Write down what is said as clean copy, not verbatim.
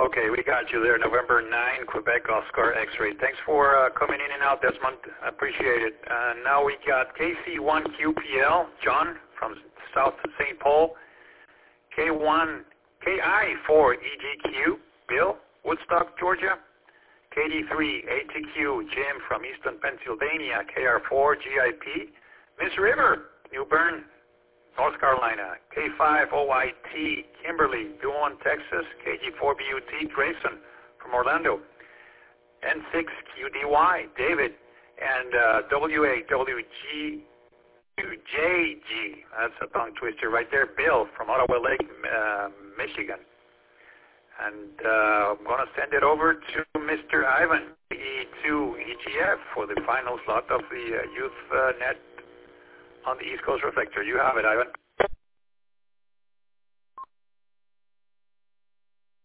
Okay, we got you there. November 9, Quebec, Oscar X-ray. Thanks for coming in and out, Desmond. I appreciate it. Now we got KC1QPL, John from South St. Paul. KI4EGQ, Bill, Woodstock, Georgia. KD3ATQ, Jim from Easton, Pennsylvania. KR4GIP, Miss River, New Bern, North Carolina. K5OIT, Kimberly, Duane, Texas. KG4BUT, Grayson from Orlando. N6QDY, David. And WAWGJG, that's a tongue twister right there, Bill from Ottawa Lake, Michigan. And I'm going to send it over to Mr. Ivan, E2EGF, for the final slot of the Youth Net on the East Coast Reflector. You have it, Ivan.